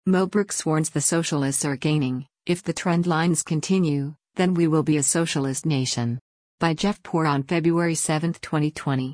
Mo Brooks warns the socialists are gaining. If the trend lines continue, then we will be a socialist nation. By Jeff Poor on February 7, 2020.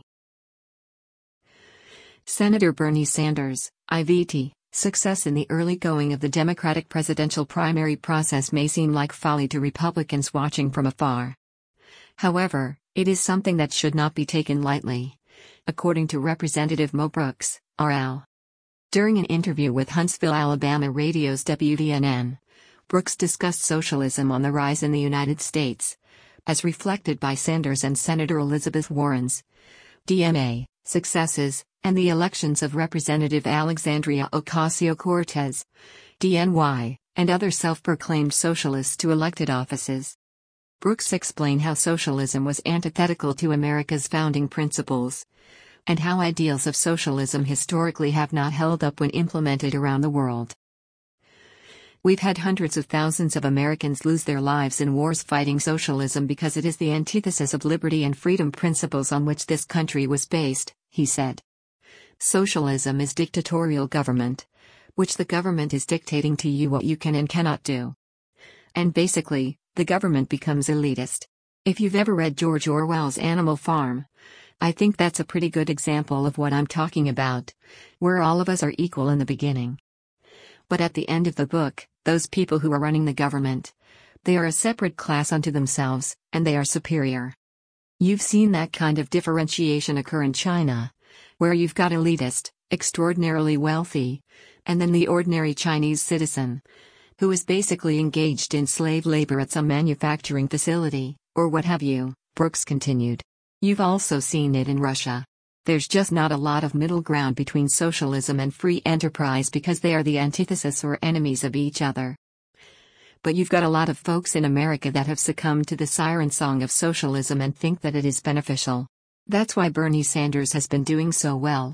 Senator Bernie Sanders, IVT, success in the early going of the Democratic presidential primary process may seem like folly to Republicans watching from afar. However, it is something that should not be taken lightly, according to Representative Mo Brooks, RL. During an interview with Huntsville, Alabama radio's WVNN, Brooks discussed socialism on the rise in the United States, as reflected by Sanders and Senator Elizabeth Warren's DMA successes, and the elections of Representative Alexandria Ocasio-Cortez, DNY, and other self-proclaimed socialists to elected offices. Brooks explained how socialism was antithetical to America's founding principles, and how ideals of socialism historically have not held up when implemented around the world. We've had hundreds of thousands of Americans lose their lives in wars fighting socialism because it is the antithesis of liberty and freedom principles on which this country was based, he said. Socialism is dictatorial government, which the government is dictating to you what you can and cannot do. And basically, the government becomes elitist. If you've ever read George Orwell's Animal Farm, I think that's a pretty good example of what I'm talking about, where all of us are equal in the beginning. But at the end of the book, those people who are running the government, they are a separate class unto themselves, and they are superior. You've seen that kind of differentiation occur in China, where you've got elitist, extraordinarily wealthy, and then the ordinary Chinese citizen, who is basically engaged in slave labor at some manufacturing facility, or what have you, Brooks continued. You've also seen it in Russia. There's just not a lot of middle ground between socialism and free enterprise because they are the antithesis or enemies of each other. But you've got a lot of folks in America that have succumbed to the siren song of socialism and think that it is beneficial. That's why Bernie Sanders has been doing so well.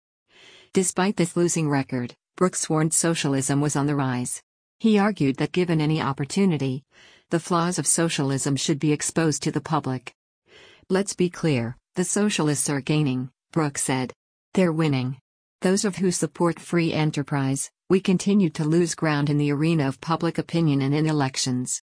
Despite this losing record, Brooks warned socialism was on the rise. He argued that given any opportunity, the flaws of socialism should be exposed to the public. Let's be clear, the socialists are gaining, Brooks said. They're winning. Those of who support free enterprise, we continue to lose ground in the arena of public opinion and in elections.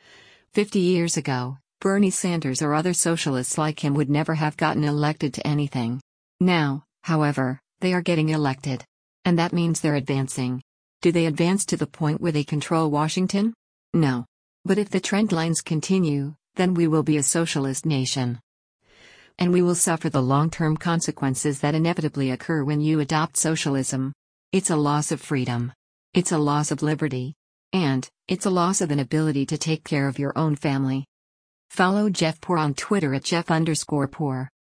50 years ago, Bernie Sanders or other socialists like him would never have gotten elected to anything. Now, however, they are getting elected. And that means they're advancing. Do they advance to the point where they control Washington? No. But if the trend lines continue, then we will be a socialist nation. And we will suffer the long-term consequences that inevitably occur when you adopt socialism. It's a loss of freedom. It's a loss of liberty. And, it's a loss of an ability to take care of your own family. Follow Jeff Poor on Twitter at Jeff_Poor.